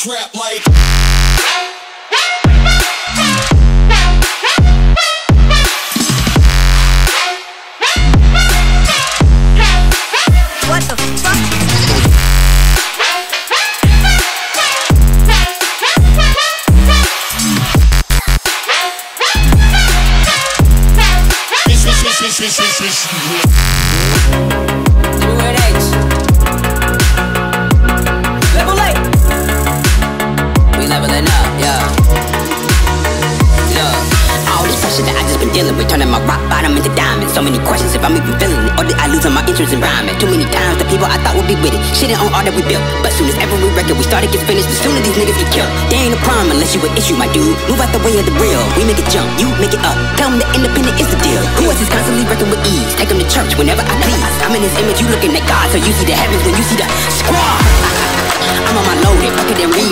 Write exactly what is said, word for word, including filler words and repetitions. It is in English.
trap like. What the fuck? Level eight. We leveling up, yeah. Yeah. All this pressure that I just been dealing with, turning my rock bottom into diamond. So many questions if I'm even feeling it, or did I lose on my interest in rhyming? Too many times the people I thought would be with it, shitting on all that we built. But soon as every record we started gets finished, the sooner these niggas get killed. They ain't a problem unless you an issue, my dude. Move out the way of the real. We make it jump, you make it up. Tell them the independent is the deal. Who else is constantly working with ease? Take them to church whenever I please. I'm in his image, you looking at God, so you see the heavens when you see the squad. I'm on my loaded, fuck it and read